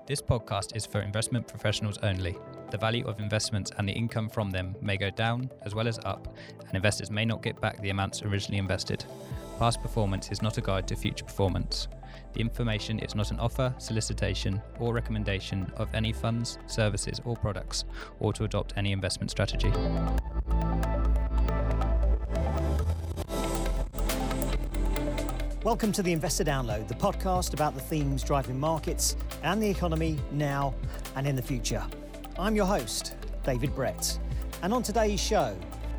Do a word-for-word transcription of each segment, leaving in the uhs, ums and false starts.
This podcast is for investment professionals only. The value of investments and the income from them may go down as well as up, and investors may not get back the amounts originally invested. Past performance is not a guide to future performance. The information is not an offer, solicitation, or recommendation of any funds, services, or products, or to adopt any investment strategy. Welcome to the Investor Download, the podcast about the themes driving markets and the economy now and in the future. I'm your host, David Brett, and on today's show,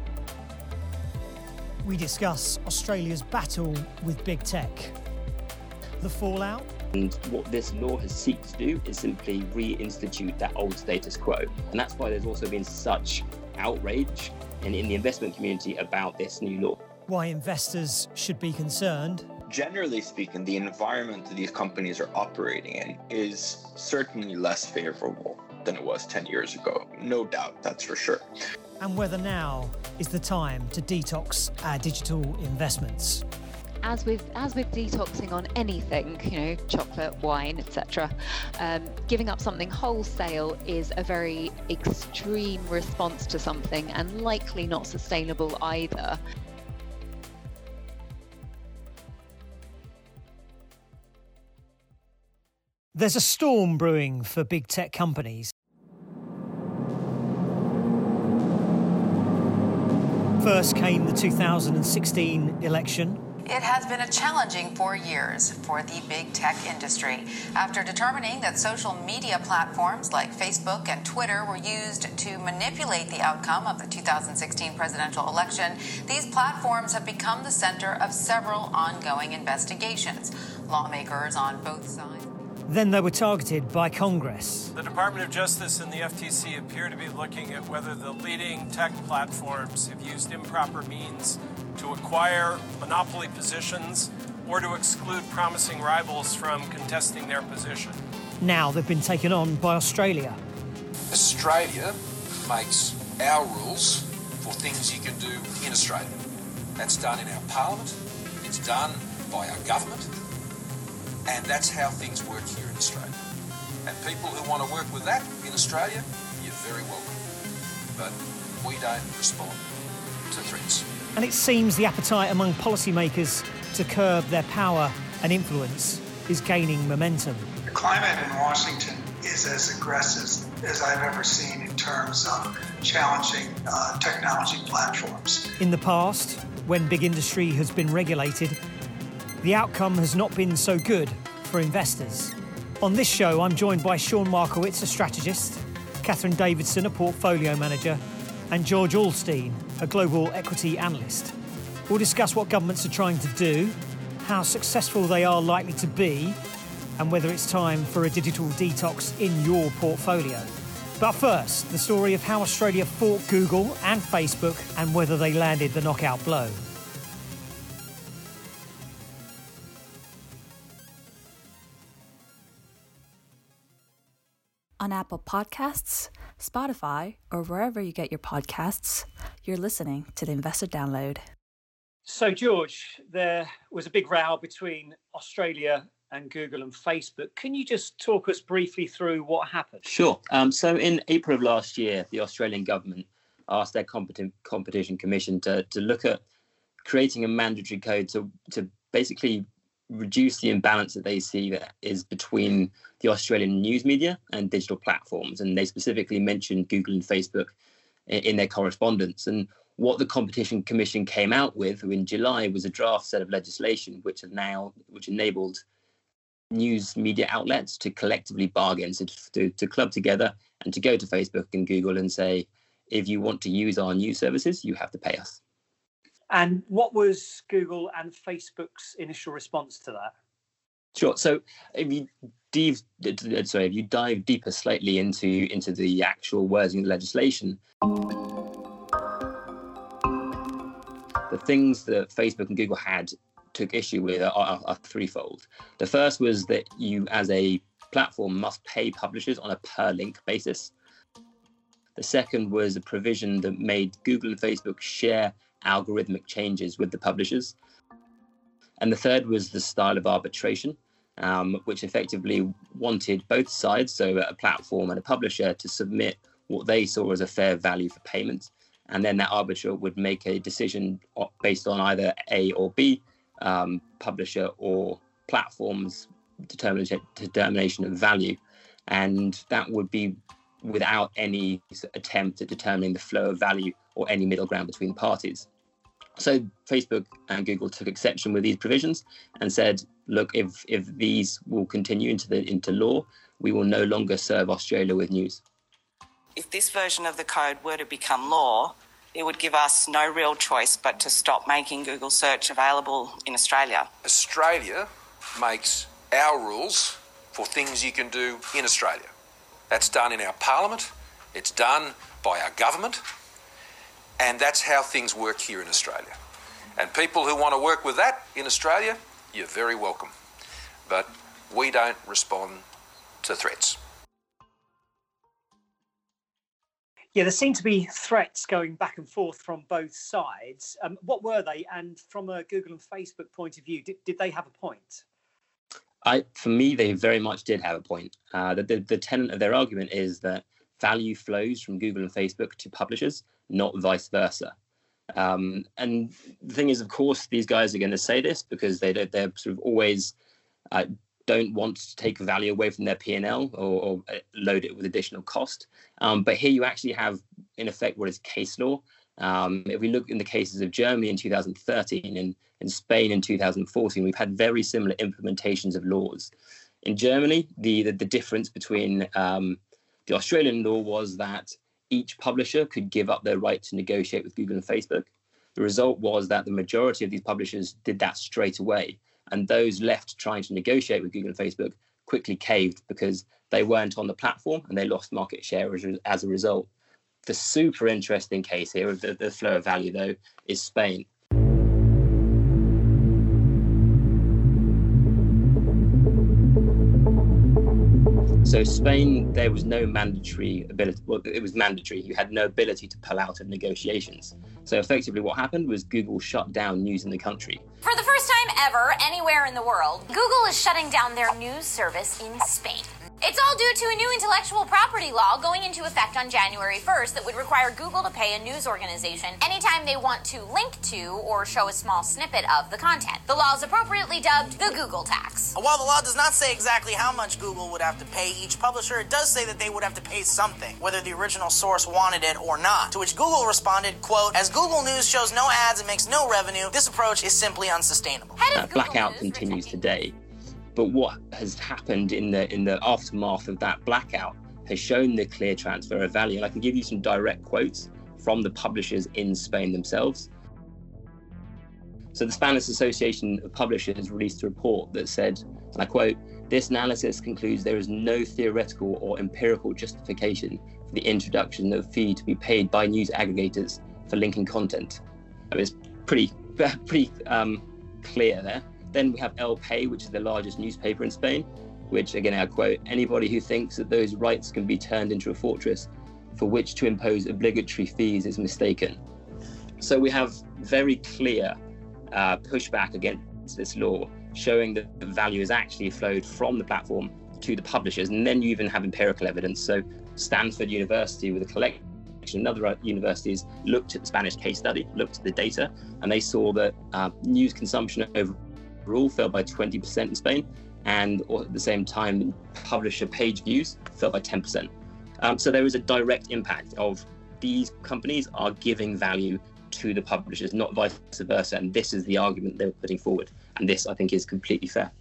we discuss Australia's battle with big tech, the fallout. And what this law has sought to do is simply reinstitute that old status quo. And that's why there's also been such outrage in, in the investment community about this new law. Why investors should be concerned. Generally speaking, the environment that these companies are operating in is certainly less favorable than it was ten years ago. No doubt, that's for sure. And whether now is the time to detox our digital investments. As with as with detoxing on anything, you know, chocolate, wine, et cetera, um, giving up something wholesale is a very extreme response to something and likely not sustainable either. There's a storm brewing for big tech companies. First came the two thousand sixteen election. It has been a challenging four years for the big tech industry. After determining that social media platforms like Facebook and Twitter were used to manipulate the outcome of the two thousand sixteen presidential election, these platforms have become the center of several ongoing investigations. Lawmakers on both sides. Then they were targeted by Congress. The Department of Justice and the F T C appear to be looking at whether the leading tech platforms have used improper means to acquire monopoly positions or to exclude promising rivals from contesting their position. Now they've been taken on by Australia. Australia makes our rules for things you can do in Australia. That's done in our parliament, it's done by our government, and that's how things work here in Australia. And people who want to work with that in Australia, you're very welcome. But we don't respond to threats. And it seems the appetite among policymakers to curb their power and influence is gaining momentum. The climate in Washington is as aggressive as I've ever seen in terms of challenging uh, technology platforms. In the past, when big industry has been regulated, the outcome has not been so good for investors. On this show, I'm joined by Sean Markowitz, a strategist, Catherine Davidson, a portfolio manager, and George Alstein, a global equity analyst. We'll discuss what governments are trying to do, how successful they are likely to be, and whether it's time for a digital detox in your portfolio. But first, the story of how Australia fought Google and Facebook and whether they landed the knockout blow. On Apple Podcasts, Spotify, or wherever you get your podcasts, you're listening to the Investor Download. So, George, there was a big row between Australia and Google and Facebook. Can you just talk us briefly through what happened? Sure. Um, so in April of last year, the Australian government asked their competent competition commission to, to look at creating a mandatory code to, to basically reduce the imbalance that they see that is between the Australian news media and digital platforms. And they specifically mentioned Google and Facebook in, in their correspondence. And what the Competition Commission came out with in July was a draft set of legislation which have now which enabled news media outlets to collectively bargain, so to, to club together and to go to Facebook and Google and say, if you want to use our news services, you have to pay us. And what was Google and Facebook's initial response to that? Sure. So if you dive, sorry, if you dive deeper slightly into, into the actual wording of the legislation, the things that Facebook and Google had took issue with are, are, are threefold. The first was that you, as a platform, must pay publishers on a per link basis. The second was a provision that made Google and Facebook share algorithmic changes with the publishers. And the third was the style of arbitration. um, which effectively wanted both sides, so a platform and a publisher, to submit what they saw as a fair value for payment. And then that arbiter would make a decision based on either A or B, um, publisher or platform's determination, determination of value. And that would be without any attempt at determining the flow of value or any middle ground between the parties. So Facebook and Google took exception with these provisions and said, look, if if these will continue into the into law, we will no longer serve Australia with news. If this version of the code were to become law, it would give us no real choice but to stop making Google search available in Australia. Australia makes our rules for things you can do in Australia. That's done in our parliament, it's done by our government, and that's how things work here in Australia. And people who want to work with that in Australia, you're very welcome. But we don't respond to threats. Yeah, there seem to be threats going back and forth from both sides. Um, what were they? And from a Google and Facebook point of view, did, did they have a point? I, for me, they very much did have a point. Uh, the, the, the tenet of their argument is that value flows from Google and Facebook to publishers, not vice versa. Um, and the thing is, of course, these guys are going to say this because they don't, they're sort of always uh, don't want to take value away from their P and L or, or load it with additional cost. Um, but here you actually have, in effect, what is case law. Um, if we look in the cases of Germany in two thousand thirteen and in Spain in two thousand fourteen, we've had very similar implementations of laws. In Germany, the, the, the difference between um, the Australian law was that each publisher could give up their right to negotiate with Google and Facebook. The result was that the majority of these publishers did that straight away. And those left trying to negotiate with Google and Facebook quickly caved because they weren't on the platform and they lost market share as, as a result. The super interesting case here of the, the flow of value, though, is Spain. So Spain, there was no mandatory ability, well, it was mandatory. You had no ability to pull out of negotiations. So effectively what happened was Google shut down news in the country. For the first time ever, anywhere in the world, Google is shutting down their news service in Spain. It's all due to a new intellectual property law going into effect on January first that would require Google to pay a news organization anytime they want to link to or show a small snippet of the content. The law is appropriately dubbed the Google tax. While the law does not say exactly how much Google would have to pay each publisher, it does say that they would have to pay something, whether the original source wanted it or not. To which Google responded, quote, "As Google News shows no ads and makes no revenue, this approach is simply unsustainable." That blackout continues today. But what has happened in the in the aftermath of that blackout has shown the clear transfer of value. And I can give you some direct quotes from the publishers in Spain themselves. So the Spanish Association of Publishers released a report that said, and I quote, "This analysis concludes there is no theoretical or empirical justification for the introduction of a fee to be paid by news aggregators for linking content." It was pretty, pretty um, clear there. Then we have El Pay, which is the largest newspaper in Spain, which, again, I quote, "Anybody who thinks that those rights can be turned into a fortress for which to impose obligatory fees is mistaken." So we have very clear uh, pushback against this law, showing that the value has actually flowed from the platform to the publishers. And then you even have empirical evidence. So Stanford University, with a collection of other universities, looked at the Spanish case study, looked at the data, and they saw that uh, news consumption over overall fell by twenty percent in Spain, and at the same time publisher page views fell by ten percent. Um, so there is a direct impact of these companies are giving value to the publishers, not vice versa, and this is the argument they're putting forward, and this I think is completely fair.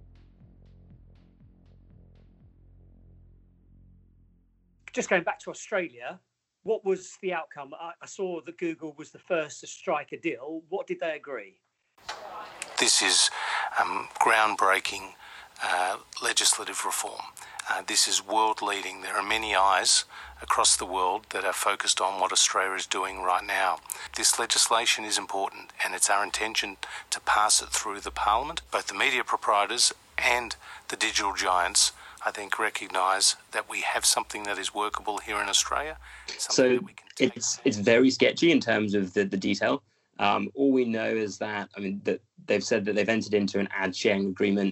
Just going back to Australia, what was the outcome? I, I saw that Google was the first to strike a deal. What did they agree? This is um, groundbreaking uh, legislative reform. Uh, this is world-leading. There are many eyes across the world that are focused on what Australia is doing right now. This legislation is important, and it's our intention to pass it through the Parliament. Both the media proprietors and the digital giants, I think, recognise that we have something that is workable here in Australia. So that we can take. it's it's very sketchy in terms of the, the detail. Um, all we know is that, I mean, that they've said that they've entered into an ad sharing agreement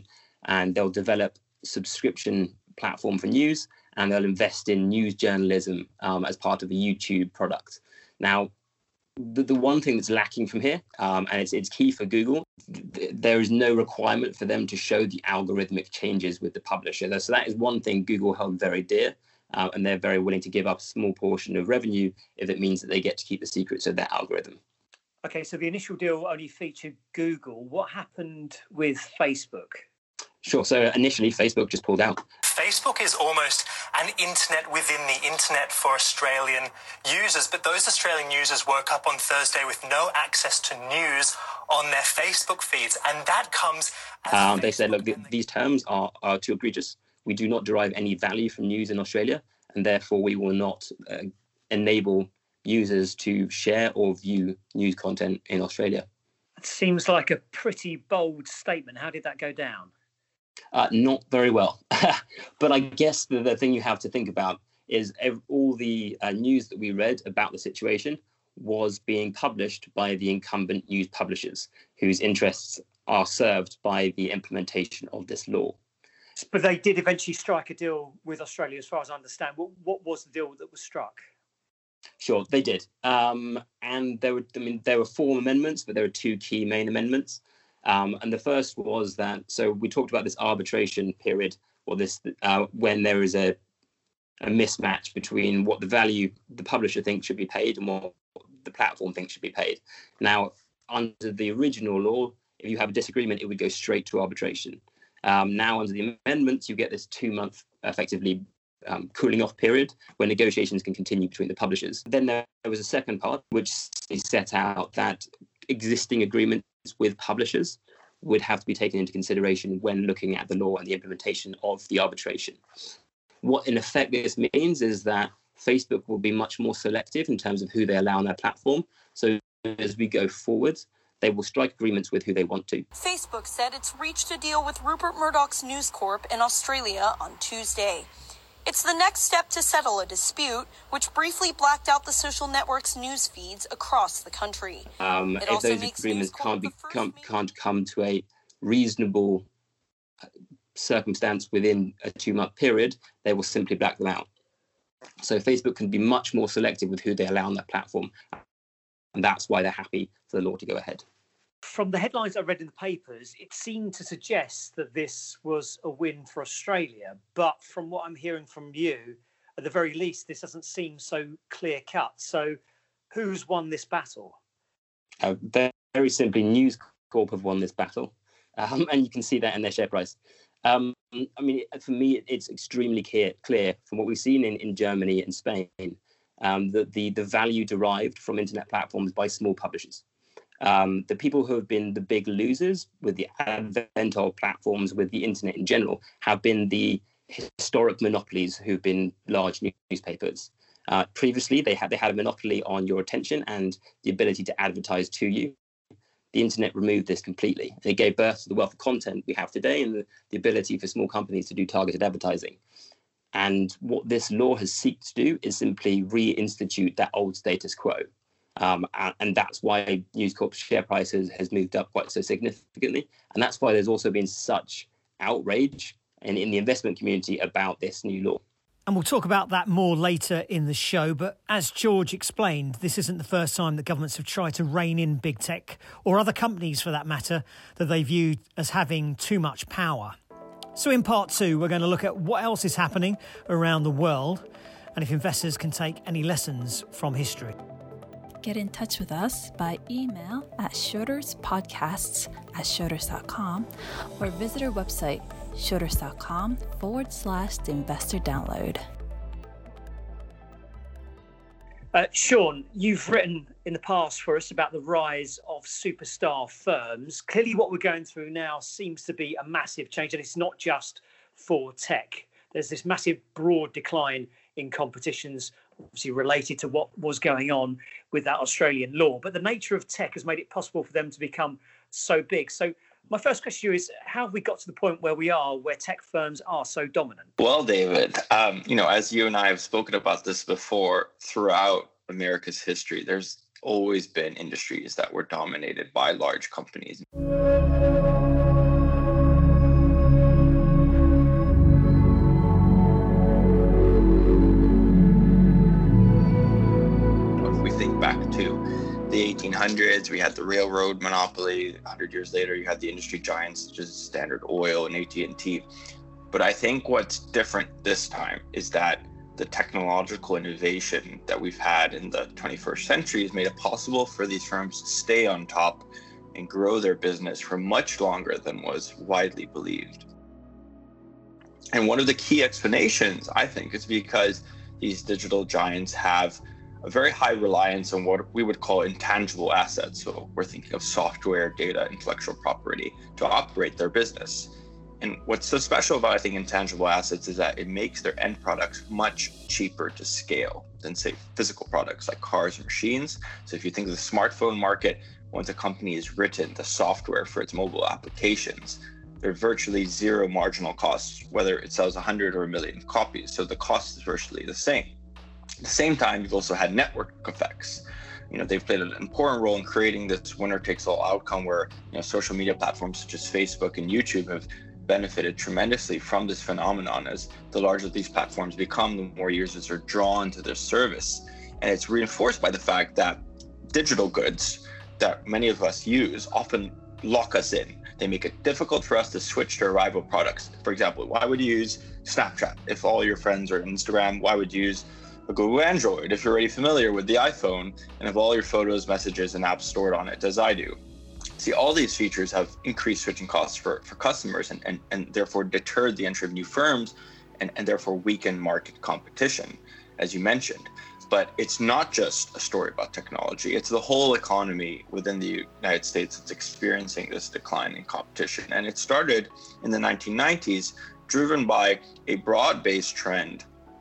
and they'll develop subscription platform for news, and they'll invest in news journalism um, as part of a YouTube product. Now, the, the one thing that's lacking from here, um, and it's, it's key for Google, th- there is no requirement for them to show the algorithmic changes with the publisher. So that is one thing Google held very dear, uh, and they're very willing to give up a small portion of revenue if it means that they get to keep the secrets of their algorithm. Okay, so the initial deal only featured Google. What happened with Facebook? Sure. So initially, Facebook just pulled out. Facebook is almost an internet within the internet for Australian users, but those Australian users woke up on Thursday with no access to news on their Facebook feeds, and that comes... Um, they said, look, th- these terms are, are too egregious. We do not derive any value from news in Australia, and therefore we will not uh, enable users to share or view news content in Australia. It seems like a pretty bold statement. How did that go down? Uh, not very well. But I guess the, the thing you have to think about is ev- all the uh, news that we read about the situation was being published by the incumbent news publishers, whose interests are served by the implementation of this law. But they did eventually strike a deal with Australia, as far as I understand. What, what was the deal that was struck? Sure, they did. Um, and there were, I mean, there were four amendments, but there were two key main amendments. Um, and the first was that, so we talked about this arbitration period, or this uh, when there is a, a mismatch between what the value the publisher thinks should be paid and what the platform thinks should be paid. Now, under the original law, if you have a disagreement, it would go straight to arbitration. Um, now, under the amendments, you get this two-month, effectively, um, cooling off period where negotiations can continue between the publishers. Then there was a second part, which set out that existing agreements with publishers would have to be taken into consideration when looking at the law and the implementation of the arbitration. What in effect this means is that Facebook will be much more selective in terms of who they allow on their platform. So as we go forward, they will strike agreements with who they want to. Facebook said it's reached a deal with Rupert Murdoch's News Corp in Australia on Tuesday. It's the next step to settle a dispute, which briefly blacked out the social network's news feeds across the country. Um, if those agreements can't be come, can't come to a reasonable circumstance within a two-month period, they will simply black them out. So Facebook can be much more selective with who they allow on their platform, and that's why they're happy for the law to go ahead. From the headlines I read in the papers, it seemed to suggest that this was a win for Australia. But from what I'm hearing from you, at the very least, this doesn't seem so clear-cut. So who's won this battle? Uh, very, very simply, News Corp have won this battle. Um, and you can see that in their share price. Um, I mean, for me, it's extremely clear, clear from what we've seen in, in Germany and Spain, um, that the, the value derived from internet platforms by small publishers. Um, the people who have been the big losers with the advent of platforms, with the internet in general, have been the historic monopolies who've been large newspapers. Uh, previously, they had they had a monopoly on your attention and the ability to advertise to you. The internet removed this completely. It gave birth to the wealth of content we have today and the, the ability for small companies to do targeted advertising. And what this law has sought to do is simply reinstitute that old status quo. Um, and, and that's why News Corp's share price has, has moved up quite so significantly. And that's why there's also been such outrage in, in the investment community about this new law. And we'll talk about that more later in the show. But as George explained, this isn't the first time that governments have tried to rein in big tech, or other companies for that matter, that they viewed as having too much power. So in part two, we're going to look at what else is happening around the world and if investors can take any lessons from history. Get in touch with us by email at schroderspodcasts at schroders dot com or visit our website, schroders.com forward slash the investor download. Uh, Sean, you've written in the past for us about the rise of superstar firms. Clearly what we're going through now seems to be a massive change, and it's not just for tech. There's this massive broad decline in competitions, obviously related to what was going on with that Australian law. But the nature of tech has made it possible for them to become so big. So my first question to you is, how have we got to the point where we are, where tech firms are so dominant? Well, David, um, you know, as you and I have spoken about this before, throughout America's history, there's always been industries that were dominated by large companies. hundreds, we had the railroad monopoly. one hundred years later, you had the industry giants such as Standard Oil and A T and T. But I think what's different this time is that the technological innovation that we've had in the twenty-first century has made it possible for these firms to stay on top and grow their business for much longer than was widely believed. And one of the key explanations, I think, is because these digital giants have a very high reliance on what we would call intangible assets. So we're thinking of software, data, intellectual property to operate their business. And what's so special about, I think, intangible assets is that it makes their end products much cheaper to scale than, say, physical products like cars or machines. So if you think of the smartphone market, once a company has written the software for its mobile applications, there are virtually zero marginal costs, whether it sells one hundred or a million copies. So the cost is virtually the same. At the same time, you've also had network effects. You know, they've played an important role in creating this winner-takes-all outcome where, you know, social media platforms such as Facebook and YouTube have benefited tremendously from this phenomenon. As the larger these platforms become, the more users are drawn to their service. And it's reinforced by the fact that digital goods that many of us use often lock us in. They make it difficult for us to switch to rival products. For example, why would you use Snapchat if all your friends are on Instagram? Why would you use a Google Android if you're already familiar with the iPhone and have all your photos, messages, and apps stored on it, as I do? See, all these features have increased switching costs for, for customers and, and, and therefore deterred the entry of new firms and, and therefore weakened market competition, as you mentioned. But it's not just a story about technology. It's the whole economy within the United States that's experiencing this decline in competition. And it started in the nineteen nineties, driven by a broad-based trend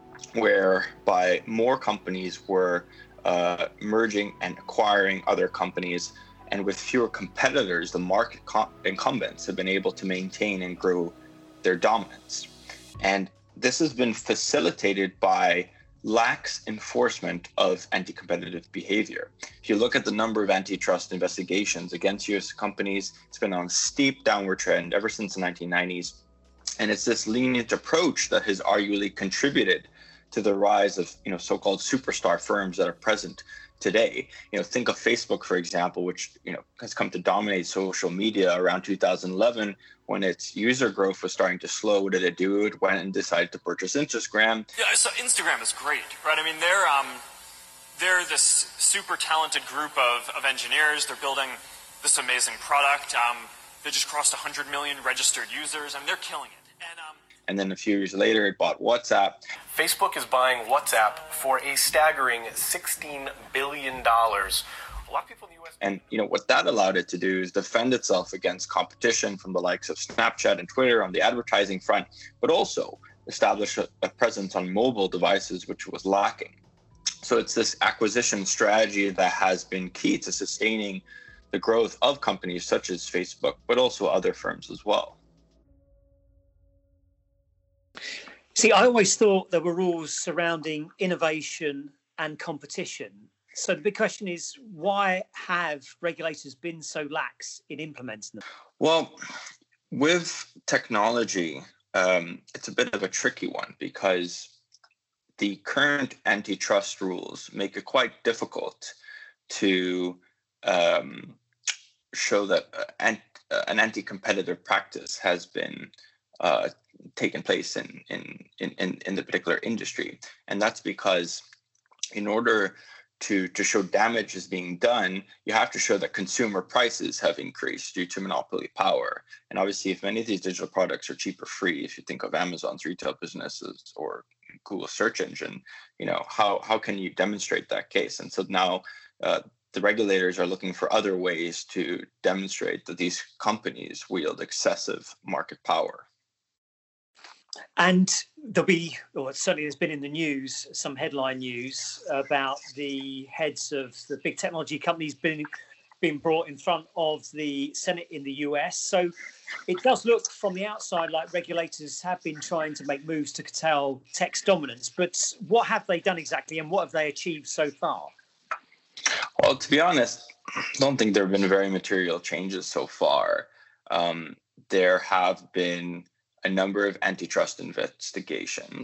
whereby more companies were uh, merging and acquiring other companies. And with fewer competitors, the market com- incumbents have been able to maintain and grow their dominance. And this has been facilitated by lax enforcement of anti-competitive behavior. If you look at the number of antitrust investigations against U S companies, it's been on a steep downward trend ever since the nineteen nineties. And it's this lenient approach that has arguably contributed to the rise of, you know, so-called superstar firms that are present today. You know, think of Facebook, for example, which, you know, has come to dominate social media around two thousand eleven when its user growth was starting to slow. What did it do? It went and decided to purchase Instagram. Yeah, so Instagram is great, right? I mean, they're um, they're this super talented group of, of engineers. They're building this amazing product. Um, they just crossed one hundred million registered users. I mean, they're killing it. And um, and then a few years later, it bought WhatsApp. Facebook is buying WhatsApp for a staggering sixteen billion dollars. A lot of people in the U S... And, you know, what that allowed it to do is defend itself against competition from the likes of Snapchat and Twitter on the advertising front, but also establish a, a presence on mobile devices, which was lacking. So it's this acquisition strategy that has been key to sustaining the growth of companies such as Facebook, but also other firms as well. See, I always thought there were rules surrounding innovation and competition. So the big question is, why have regulators been so lax in implementing them? Well, with technology, um, it's a bit of a tricky one because the current antitrust rules make it quite difficult to um, show that an, an anti-competitive practice has been uh, taken place in, in, in, in the particular industry. And that's because in order to, to show damage is being done, you have to show that consumer prices have increased due to monopoly power. And obviously, if many of these digital products are cheap or free, if you think of Amazon's retail businesses or Google search engine, you know, how, how can you demonstrate that case? And so now uh, the regulators are looking for other ways to demonstrate that these companies wield excessive market power. And there'll be, or certainly there's been in the news, some headline news about the heads of the big technology companies being, being brought in front of the Senate in the U S. So it does look from the outside like regulators have been trying to make moves to curtail tech's dominance. But what have they done exactly and what have they achieved so far? Well, to be honest, I don't think there have been very material changes so far. Um, there have been a number of antitrust investigations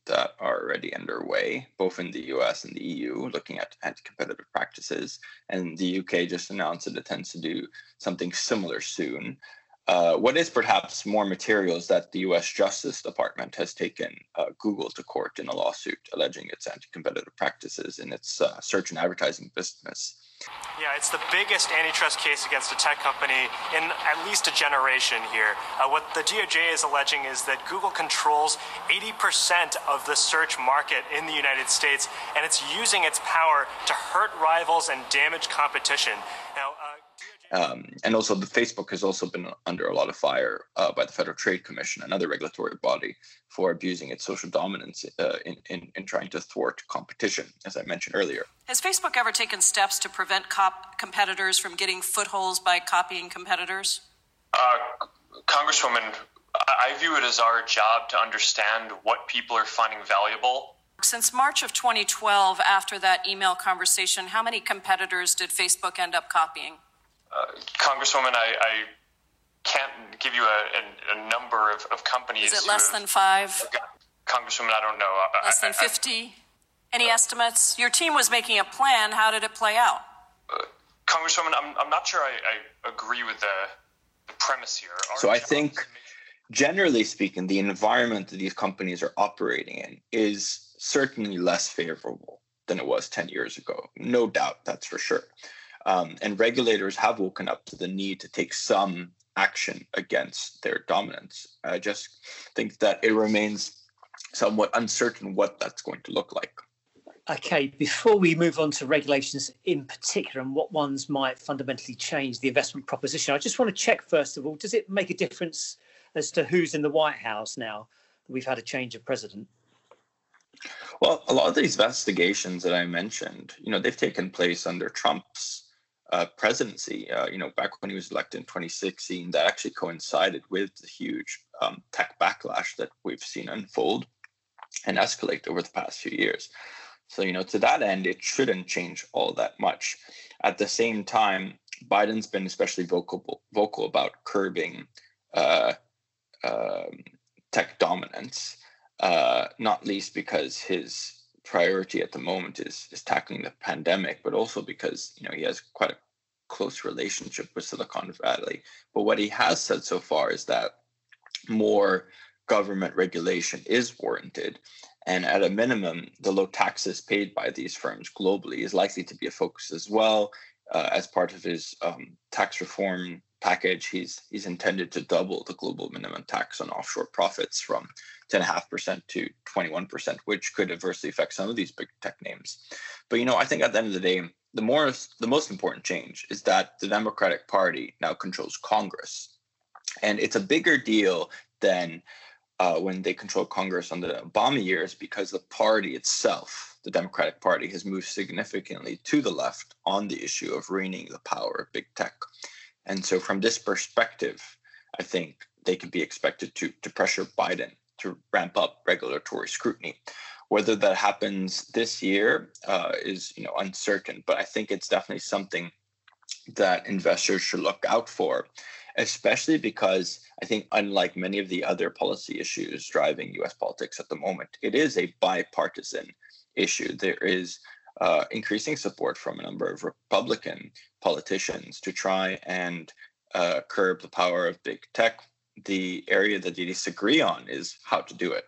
that are already underway, both in the U S and the E U, looking at anti-competitive practices. And the U K just announced it intends to do something similar soon. Uh, what is perhaps more material is that the U S Justice Department has taken uh, Google to court in a lawsuit alleging its anti-competitive practices in its uh, search and advertising business. Yeah, it's the biggest antitrust case against a tech company in at least a generation here. Uh, what the D O J is alleging is that Google controls eighty percent of the search market in the United States, and it's using its power to hurt rivals and damage competition. Now, uh, Um, and also, the Facebook has also been under a lot of fire uh, by the Federal Trade Commission, another regulatory body, for abusing its social dominance uh, in, in, in trying to thwart competition, as I mentioned earlier. Has Facebook ever taken steps to prevent cop- competitors from getting footholds by copying competitors? Uh, Congresswoman, I view it as our job to understand what people are finding valuable. Since March of twenty twelve, after that email conversation, how many competitors did Facebook end up copying? Uh, Congresswoman, I, I can't give you a, a, a number of, of companies. Is it less than five? Congresswoman, I don't know. Less than fifty? Any estimates? Your team was making a plan. How did it play out? Uh, Congresswoman, I'm, I'm not sure I, I agree with the, the premise here. Our so I think, generally speaking, the environment that these companies are operating in is certainly less favorable than it was ten years ago. No doubt, that's for sure. Um, and regulators have woken up to the need to take some action against their dominance. I just think that it remains somewhat uncertain what that's going to look like. Okay, before we move on to regulations in particular and what ones might fundamentally change the investment proposition, I just want to check, first of all, does it make a difference as to who's in the White House now that we've had a change of president? Well, a lot of these investigations that I mentioned, you know, they've taken place under Trump's Uh, presidency, uh, you know, back when he was elected in twenty sixteen, that actually coincided with the huge um, tech backlash that we've seen unfold and escalate over the past few years. So, you know, to that end, it shouldn't change all that much. At the same time, Biden's been especially vocal vocal about curbing uh, uh, tech dominance, uh, not least because his priority at the moment is is tackling the pandemic, but also because, you know, he has quite a close relationship with Silicon Valley. But what he has said so far is that more government regulation is warranted, and at a minimum, the low taxes paid by these firms globally is likely to be a focus as well. Uh, as part of his um, tax reform package, he's he's intended to double the global minimum tax on offshore profits from ten point five percent to twenty-one percent, which could adversely affect some of these big tech names. But, you know, I think at the end of the day, the more the most important change is that the Democratic Party now controls Congress. And it's a bigger deal than uh, when they controlled Congress under the Obama years, because the party itself, the Democratic Party, has moved significantly to the left on the issue of reining the power of big tech. And so from this perspective, I think they can be expected to, to pressure Biden to ramp up regulatory scrutiny. Whether that happens this year uh, is, you know, uncertain, but I think it's definitely something that investors should look out for, especially because I think, unlike many of the other policy issues driving U S politics at the moment, it is a bipartisan issue. There is uh, increasing support from a number of Republican politicians to try and uh, curb the power of big tech. The area that they disagree on is how to do it.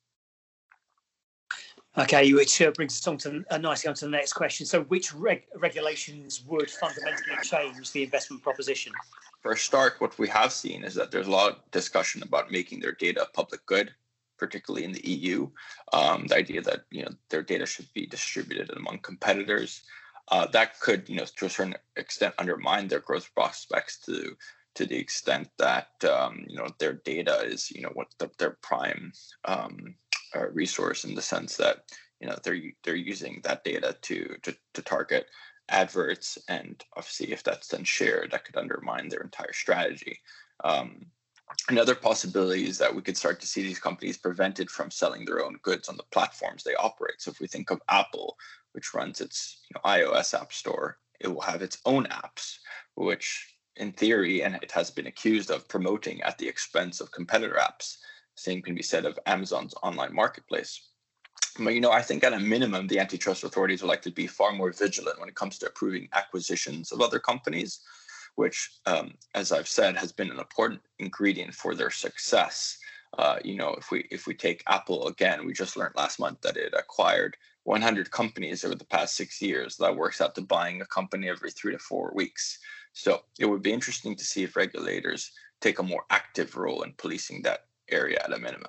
Okay, which uh, brings us on to uh, nicely on to the next question. So which reg- regulations would fundamentally change the investment proposition? For a start, what we have seen is that there's a lot of discussion about making their data public good, particularly in the E U. Um, the idea that, you know, their data should be distributed among competitors. Uh, that could, you know, to a certain extent undermine their growth prospects to to the extent that, um, you know, their data is, you know, what the, their prime um, uh, resource, in the sense that, you know, they're they're using that data to to, to target adverts, and obviously if that's then shared, that could undermine their entire strategy. Um, another possibility is that we could start to see these companies prevented from selling their own goods on the platforms they operate. So if we think of Apple, which runs its, you know, iOS app store, it will have its own apps, which in theory, and it has been accused of promoting at the expense of competitor apps. Same can be said of Amazon's online marketplace. But, you know, I think at a minimum, the antitrust authorities would like to be far more vigilant when it comes to approving acquisitions of other companies, which, um, as I've said, has been an important ingredient for their success. Uh, you know, if we if we take Apple again, we just learned last month that it acquired one hundred companies over the past six years. That works out to buying a company every three to four weeks. So it would be interesting to see if regulators take a more active role in policing that area at a minimum.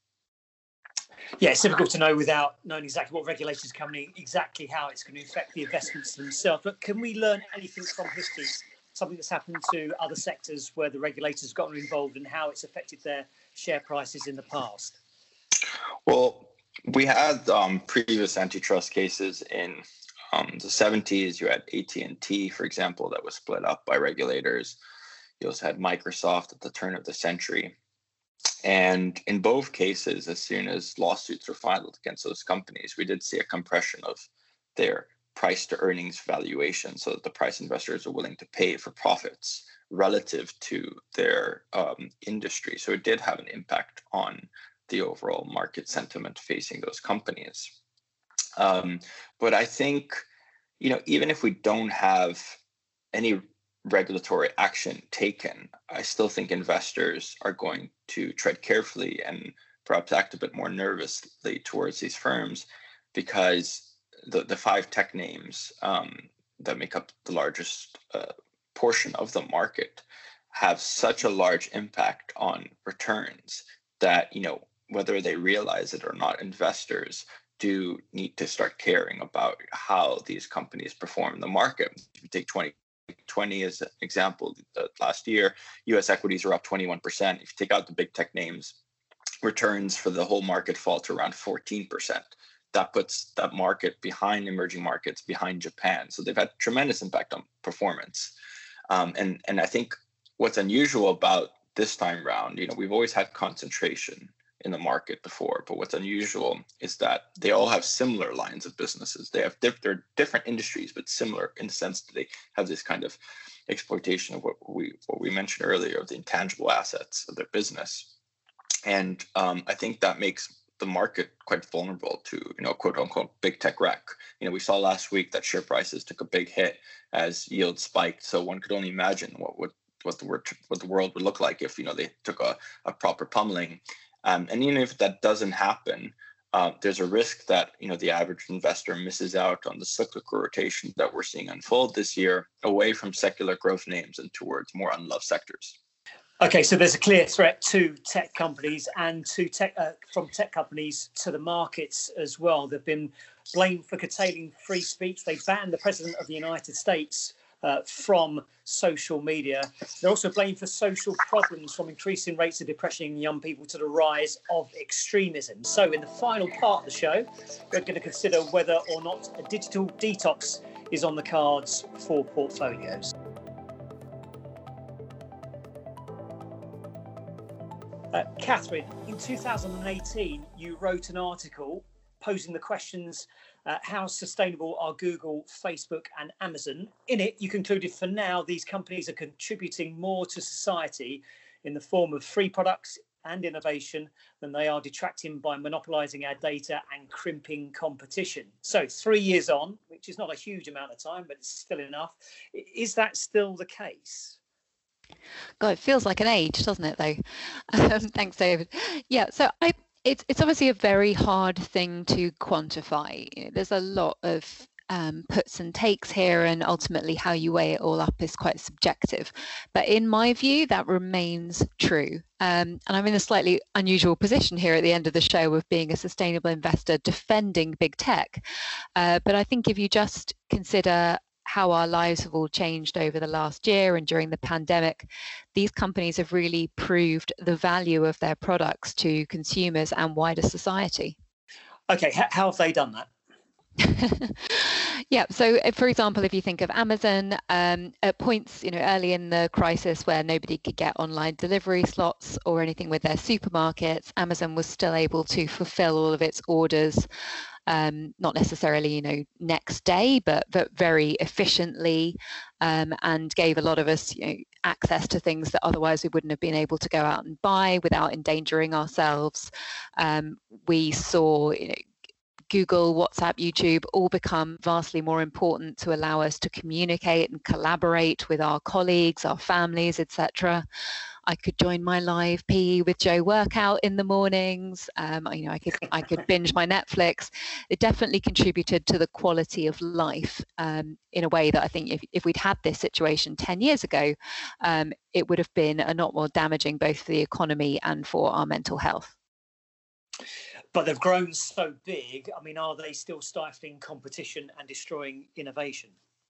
Yeah, it's difficult to know without knowing exactly what regulation is coming, exactly how it's going to affect the investments themselves. But can we learn anything from history, something that's happened to other sectors where the regulators have gotten involved and how it's affected their share prices in the past? Well, we had um, previous antitrust cases in um, the seventies. You had A T and T, for example, that was split up by regulators. You also had Microsoft at the turn of the century. And in both cases, as soon as lawsuits were filed against those companies, we did see a compression of their price to earnings valuation, so that the price investors are willing to pay for profits relative to their um, industry. So it did have an impact on the overall market sentiment facing those companies. Um, but I think, you know, even if we don't have any regulatory action taken, I still think investors are going to tread carefully and perhaps act a bit more nervously towards these firms, because the, the five tech names um, that make up the largest uh, portion of the market have such a large impact on returns that, you know, whether they realize it or not, investors do need to start caring about how these companies perform in the market. If you take twenty twenty as an example, uh, last year, U S equities are up twenty-one percent. If you take out the big tech names, returns for the whole market fall to around fourteen percent. That puts that market behind emerging markets, behind Japan. So they've had tremendous impact on performance. Um, and, and I think what's unusual about this time round, you know, we've always had concentration in the market before, but what's unusual is that they all have similar lines of businesses. They have diff- they're different industries, but similar in the sense that they have this kind of exploitation of what we what we mentioned earlier, of the intangible assets of their business. And um, I think that makes the market quite vulnerable to, you know, quote unquote big tech wreck. You know, we saw last week that share prices took a big hit as yields spiked. So one could only imagine what would what the world what the world would look like if, you know, they took a, a proper pummeling. Um, and even if that doesn't happen, uh, there's a risk that, you know, the average investor misses out on the cyclical rotation that we're seeing unfold this year, away from secular growth names and towards more unloved sectors. Okay, so there's a clear threat to tech companies and to tech uh, from tech companies to the markets as well. They've been blamed for curtailing free speech. They banned the president of the United States Uh, from social media. They're also blamed for social problems, from increasing rates of depression in young people to the rise of extremism. So in the final part of the show, we're going to consider whether or not a digital detox is on the cards for portfolios. Uh, Catherine, in two thousand eighteen, you wrote an article posing the questions, uh, how sustainable are Google, Facebook and Amazon? In it, you concluded for now, these companies are contributing more to society in the form of free products and innovation than they are detracting by monopolising our data and crimping competition. So three years on, which is not a huge amount of time, but it's still enough. Is that still the case? God, it feels like an age, doesn't it, though? Um, thanks, David. Yeah, so I It's it's obviously a very hard thing to quantify. You know, there's a lot of um, puts and takes here, and ultimately how you weigh it all up is quite subjective. But in my view, that remains true. Um, and I'm in a slightly unusual position here at the end of the show of being a sustainable investor defending big tech. Uh, but I think if you just consider how our lives have all changed over the last year and during the pandemic, these companies have really proved the value of their products to consumers and wider society. Okay, how have they done that? Yeah, so for example, if you think of Amazon, um, at points, you know, early in the crisis where nobody could get online delivery slots or anything with their supermarkets, Amazon was still able to fulfill all of its orders, um, not necessarily, you know, next day, but, but very efficiently, um, and gave a lot of us, you know, access to things that otherwise we wouldn't have been able to go out and buy without endangering ourselves. Um, we saw, you know, Google, WhatsApp, YouTube all become vastly more important to allow us to communicate and collaborate with our colleagues, our families, et cetera. I could join my live P E with Joe workout in the mornings. Um, you know, I could I could binge my Netflix. It definitely contributed to the quality of life um, in a way that I think if, if we'd had this situation ten years ago, um, it would have been a lot more damaging both for the economy and for our mental health. But they've grown so big. I mean, are they still stifling competition and destroying innovation?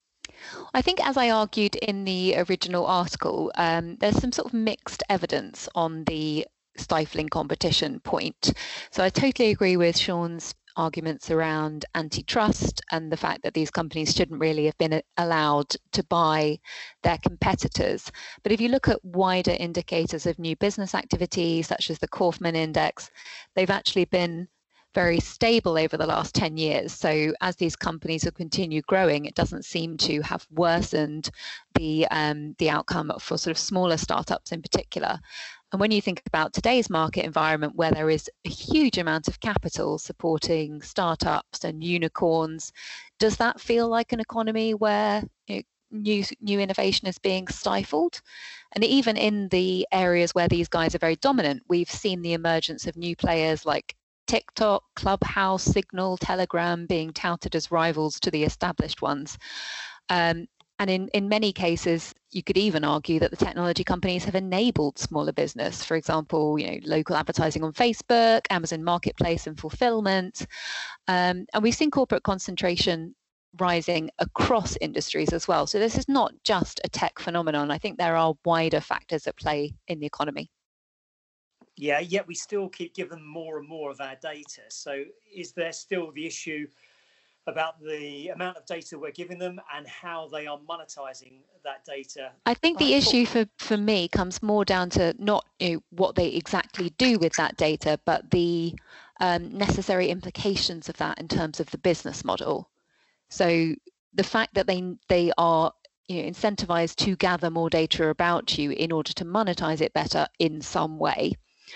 I think, as I argued in the original article, um, there's some sort of mixed evidence on the stifling competition point. So I totally agree with Sean's arguments around antitrust and the fact that these companies shouldn't really have been allowed to buy their competitors. But if you look at wider indicators of new business activity, such as the Kaufman Index, they've actually been very stable over the last ten years. So as these companies have continued growing, it doesn't seem to have worsened the um, the outcome for sort of smaller startups in particular. And when you think about today's market environment, where there is a huge amount of capital supporting startups and unicorns, does that feel like an economy where, you know, new new innovation is being stifled? And even in the areas where these guys are very dominant, we've seen the emergence of new players like TikTok, Clubhouse, Signal, Telegram being touted as rivals to the established ones. Um, and in, in many cases, you could even argue that the technology companies have enabled smaller business. For example, you know, local advertising on Facebook, Amazon Marketplace and fulfillment. Um, and we've seen corporate concentration rising across industries as well. So this is not just a tech phenomenon. I think there are wider factors at play in the economy. Yeah, yet we still keep giving them more and more of our data. So is there still the issue about the amount of data we're giving them and how they are monetizing that data? I think the issue for, for me comes more down to not, you know, what they exactly do with that data, but the um, necessary implications of that in terms of the business model. So the fact that they they are, you know, incentivized to gather more data about you in order to monetize it better in some way,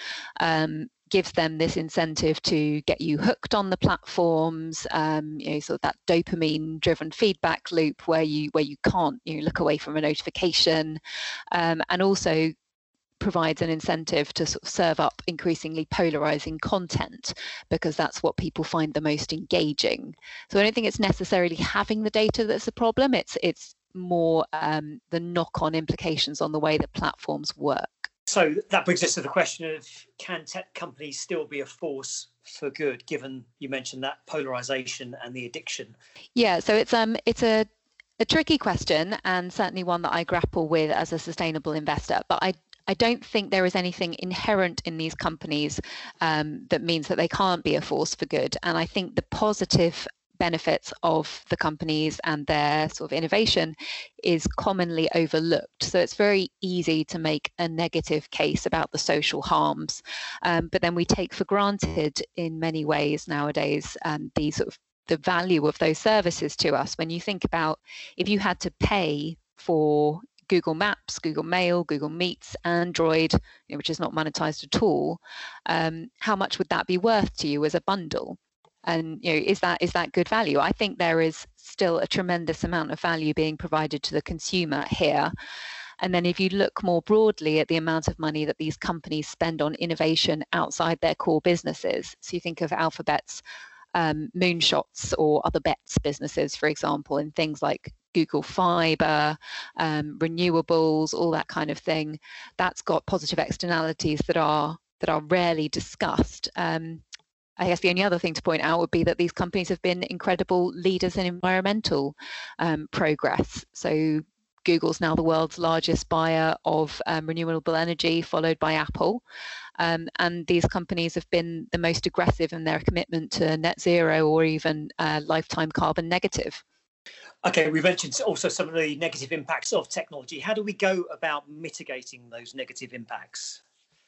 um, gives them this incentive to get you hooked on the platforms, um, you know, sort of that dopamine-driven feedback loop where you where you can't, you know, look away from a notification, um, and also provides an incentive to sort of serve up increasingly polarizing content, because that's what people find the most engaging. So I don't think it's necessarily having the data that's the problem. It's it's more um, the knock-on implications on the way that platforms work. So that brings us to the question of, can tech companies still be a force for good, given you mentioned that polarization and the addiction? Yeah, so it's um it's a a tricky question, and certainly one that I grapple with as a sustainable investor. But I I don't think there is anything inherent in these companies um, that means that they can't be a force for good. And I think the positive benefits of the companies and their sort of innovation is commonly overlooked. So it's very easy to make a negative case about the social harms, um, but then we take for granted in many ways nowadays um, the sort of the value of those services to us. When you think about, if you had to pay for Google Maps, Google Mail, Google Meets, Android, you know, which is not monetized at all, um, how much would that be worth to you as a bundle? And, you know, is that is that good value? I think there is still a tremendous amount of value being provided to the consumer here. And then if you look more broadly at the amount of money that these companies spend on innovation outside their core businesses, so you think of Alphabet's um, moonshots or other bets businesses, for example, in things like Google Fiber, um, renewables, all that kind of thing, that's got positive externalities that are that are rarely discussed. Um, I guess the only other thing to point out would be that these companies have been incredible leaders in environmental um, progress. So Google's now the world's largest buyer of um, renewable energy, followed by Apple. Um, and these companies have been the most aggressive in their commitment to net zero or even uh, lifetime carbon negative. Okay, we mentioned also some of the negative impacts of technology. How do we go about mitigating those negative impacts?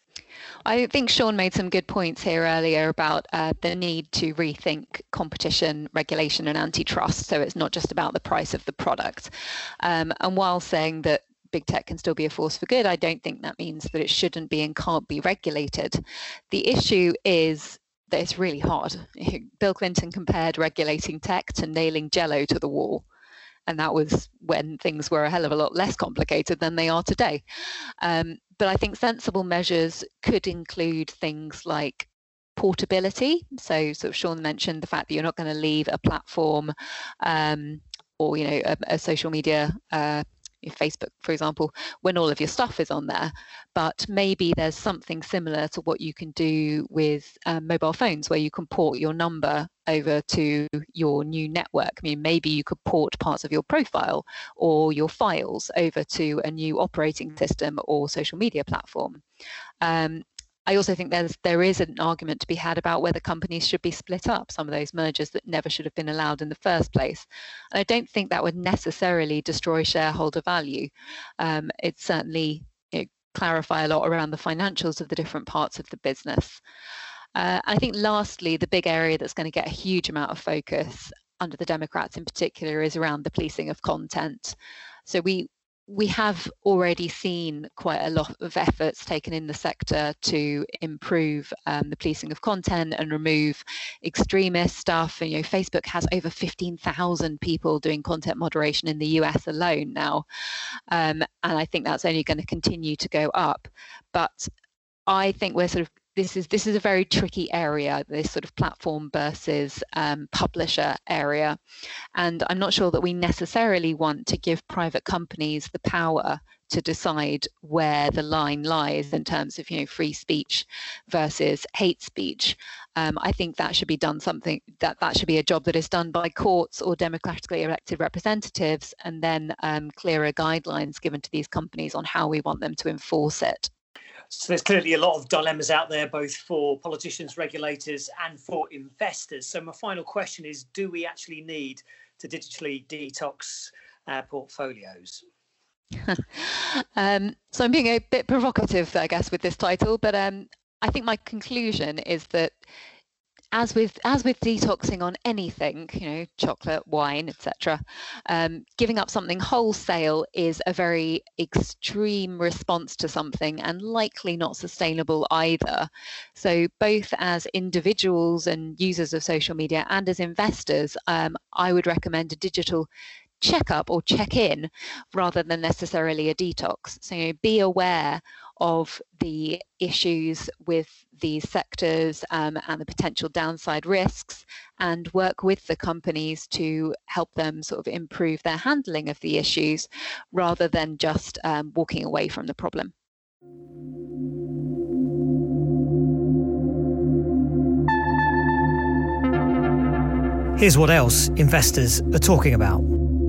I think Sean made some good points here earlier about uh, the need to rethink competition, regulation and antitrust. So it's not just about the price of the product. Um, and while saying that big tech can still be a force for good, I don't think that means that it shouldn't be and can't be regulated. The issue is that it's really hard. Bill Clinton compared regulating tech to nailing Jell-O to the wall. And that was when things were a hell of a lot less complicated than they are today. Um, but I think sensible measures could include things like portability. So sort of Sean mentioned the fact that you're not going to leave a platform um, or, you know, a, a social media uh, Facebook, for example, when all of your stuff is on there, but maybe there's something similar to what you can do with um, mobile phones, where you can port your number over to your new network. I mean, maybe you could port parts of your profile or your files over to a new operating system or social media platform. Um, I also think there's there is an argument to be had about whether companies should be split up, some of those mergers that never should have been allowed in the first place. And I don't think that would necessarily destroy shareholder value. Um, it certainly you know, clarify a lot around the financials of the different parts of the business. Uh, I think lastly, the big area that's going to get a huge amount of focus under the Democrats in particular is around the policing of content. So we We have already seen quite a lot of efforts taken in the sector to improve um, the policing of content and remove extremist stuff. And, you know, Facebook has over fifteen thousand people doing content moderation in the U S alone now. Um, and I think that's only going to continue to go up. But I think we're sort of This is this is a very tricky area, this sort of platform versus um, publisher area. And I'm not sure that we necessarily want to give private companies the power to decide where the line lies in terms of, you know, free speech versus hate speech. Um, I think that should be done something that that should be a job that is done by courts or democratically elected representatives, and then um, clearer guidelines given to these companies on how we want them to enforce it. So there's clearly a lot of dilemmas out there, both for politicians, regulators, and for investors. So my final question is, do we actually need to digitally detox our portfolios? um, so I'm being a bit provocative, I guess, with this title, but um, I think my conclusion is that as with as with detoxing on anything, you know, chocolate, wine, et cetera, um, giving up something wholesale is a very extreme response to something and likely not sustainable either. So both as individuals and users of social media and as investors, um, I would recommend a digital check-up or check-in rather than necessarily a detox. So, you know, be aware of the issues with these sectors um, and the potential downside risks, and work with the companies to help them sort of improve their handling of the issues rather than just um, walking away from the problem. Here's what else investors are talking about.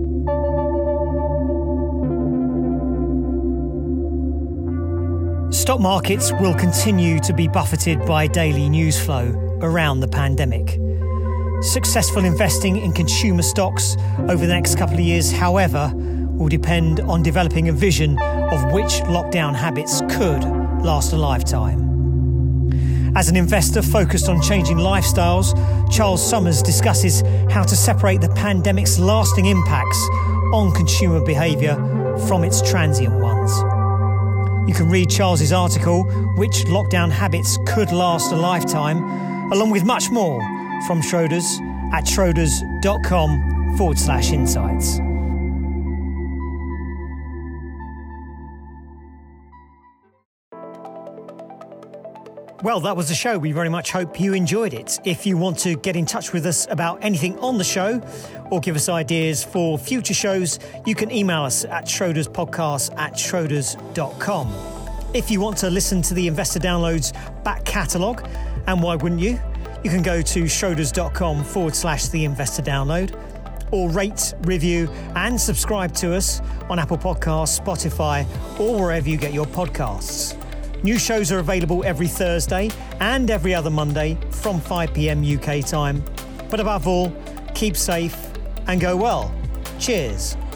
Stock markets will continue to be buffeted by daily news flow around the pandemic. Successful investing in consumer stocks over the next couple of years, however, will depend on developing a vision of which lockdown habits could last a lifetime. As an investor focused on changing lifestyles, Charles Summers discusses how to separate the pandemic's lasting impacts on consumer behaviour from its transient ones. You can read Charles's article, Which Lockdown Habits Could Last a Lifetime, along with much more from Schroders at schroders.com forward slash insights. Well, that was the show. We very much hope you enjoyed it. If you want to get in touch with us about anything on the show or give us ideas for future shows, you can email us at schroderspodcast at schroders dot com. If you want to listen to the Investor Downloads back catalogue, and why wouldn't you, you can go to schroders.com forward slash the Investor Download, or rate, review and subscribe to us on Apple Podcasts, Spotify, or wherever you get your podcasts. New shows are available every Thursday and every other Monday from five p.m. U K time. But above all, keep safe and go well. Cheers.